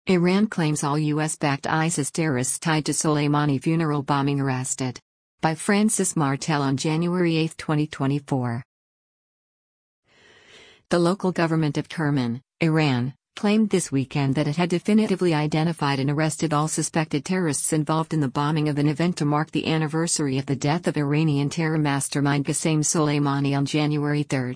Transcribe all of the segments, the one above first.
Iran claims all U.S.-backed ISIS terrorists tied to Soleimani funeral bombing arrested. By Francis Martel on January 8, 2024. The local government of Kerman, Iran, claimed this weekend that it had definitively identified and arrested all suspected terrorists involved in the bombing of an event to mark the anniversary of the death of Iranian terror mastermind Qasem Soleimani on January 3.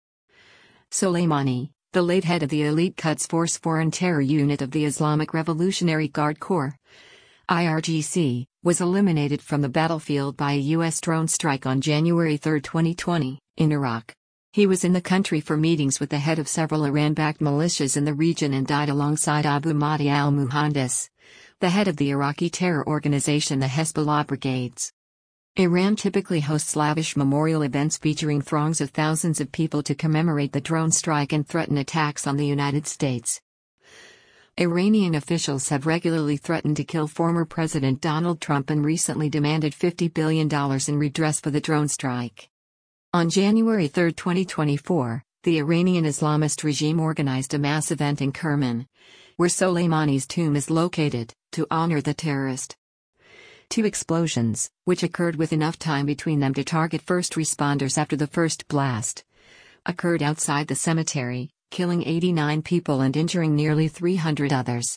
Soleimani, the late head of the elite Quds Force Foreign Terror Unit of the Islamic Revolutionary Guard Corps, IRGC, was eliminated from the battlefield by a U.S. drone strike on January 3, 2020, in Iraq. He was in the country for meetings with the head of several Iran-backed militias in the region and died alongside Abu Mahdi al-Muhandis, the head of the Iraqi terror organization the Hezbollah Brigades. Iran typically hosts lavish memorial events featuring throngs of thousands of people to commemorate the drone strike and threaten attacks on the United States. Iranian officials have regularly threatened to kill former President Donald Trump and recently demanded $50 billion in redress for the drone strike. On January 3, 2024, the Iranian Islamist regime organized a mass event in Kerman, where Soleimani's tomb is located, to honor the terrorist. Two explosions, which occurred with enough time between them to target first responders after the first blast, occurred outside the cemetery, killing 89 people and injuring nearly 300 others.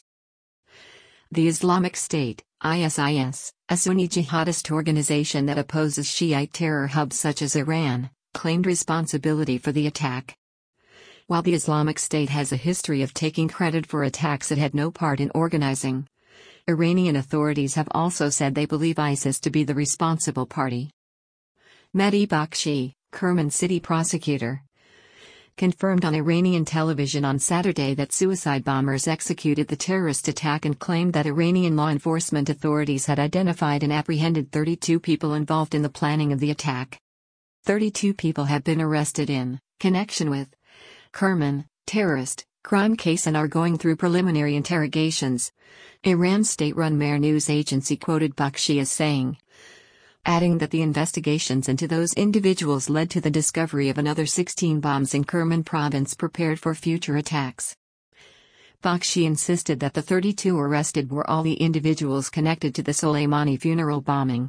The Islamic State, ISIS, a Sunni jihadist organization that opposes Shiite terror hubs such as Iran, claimed responsibility for the attack. While the Islamic State has a history of taking credit for attacks it had no part in organizing, Iranian authorities have also said they believe ISIS to be the responsible party. Mehdi Bakhshi, Kerman city prosecutor, confirmed on Iranian television on Saturday that suicide bombers executed the terrorist attack and claimed that Iranian law enforcement authorities had identified and apprehended 32 people involved in the planning of the attack. 32 people have been arrested in connection with Kerman terrorist crime case and are going through preliminary interrogations, Iran's state-run Mehr news agency quoted Bakhshi as saying, adding that the investigations into those individuals led to the discovery of another 16 bombs in Kerman province prepared for future attacks. Bakhshi insisted that the 32 arrested were all the individuals connected to the Soleimani funeral bombing.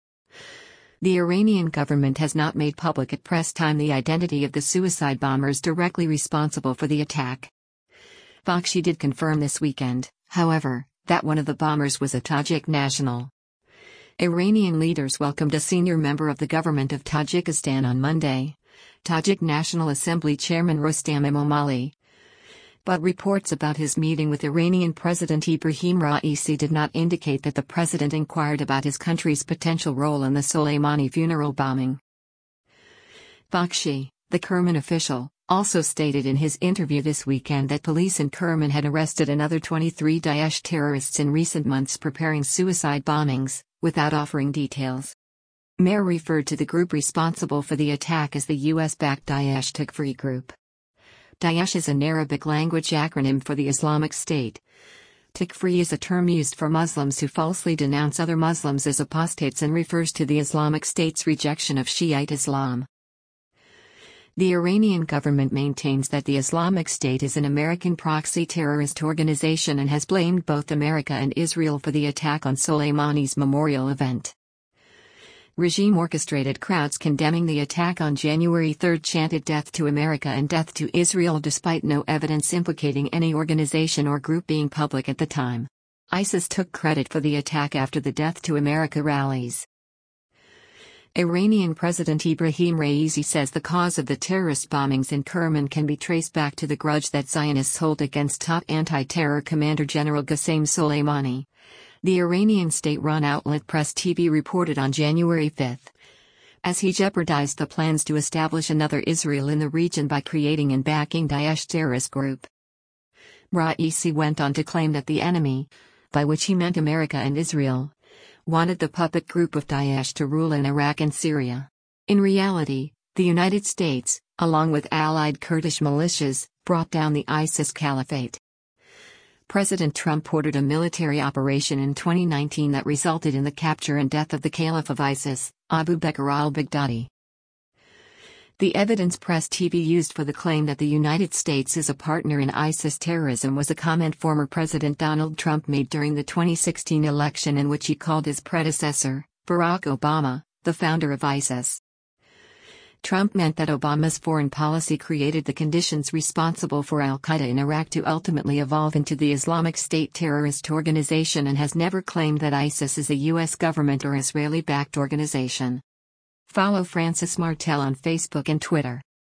The Iranian government has not made public at press time the identity of the suicide bombers directly responsible for the attack. Bakhshi did confirm this weekend, however, that one of the bombers was a Tajik national. Iranian leaders welcomed a senior member of the government of Tajikistan on Monday, Tajik National Assembly Chairman Rustam Emomali. But reports about his meeting with Iranian President Ibrahim Raisi did not indicate that the president inquired about his country's potential role in the Soleimani funeral bombing. Bakhshi, the Kerman official, also stated in his interview this weekend that police in Kerman had arrested another 23 Daesh terrorists in recent months preparing suicide bombings, without offering details. Mehr referred to the group responsible for the attack as the US-backed Daesh Takfiri group. Daesh is an Arabic language acronym for the Islamic State. Takfiri is a term used for Muslims who falsely denounce other Muslims as apostates and refers to the Islamic State's rejection of Shiite Islam. The Iranian government maintains that the Islamic State is an American proxy terrorist organization and has blamed both America and Israel for the attack on Soleimani's memorial event. Regime-orchestrated crowds condemning the attack on January 3 chanted "Death to America" and "Death to Israel" despite no evidence implicating any organization or group being public at the time. ISIS took credit for the attack after the "Death to America" rallies. Iranian President Ibrahim Raisi says the cause of the terrorist bombings in Kerman can be traced back to the grudge that Zionists hold against top anti-terror Commander General Qasem Soleimani. The Iranian state-run outlet Press TV reported on January 5, as he jeopardized the plans to establish another Israel in the region by creating and backing Daesh terrorist group. Raisi went on to claim that the enemy, by which he meant America and Israel, wanted the puppet group of Daesh to rule in Iraq and Syria. In reality, the United States, along with allied Kurdish militias, brought down the ISIS caliphate. President Trump ordered a military operation in 2019 that resulted in the capture and death of the caliph of ISIS, Abu Bakr al-Baghdadi. The evidence Press TV used for the claim that the United States is a partner in ISIS terrorism was a comment former President Donald Trump made during the 2016 election, in which he called his predecessor, Barack Obama, the founder of ISIS. Trump meant that Obama's foreign policy created the conditions responsible for al-Qaeda in Iraq to ultimately evolve into the Islamic State terrorist organization, and has never claimed that ISIS is a U.S. government or Israeli-backed organization. Follow Francis Martel on Facebook and Twitter.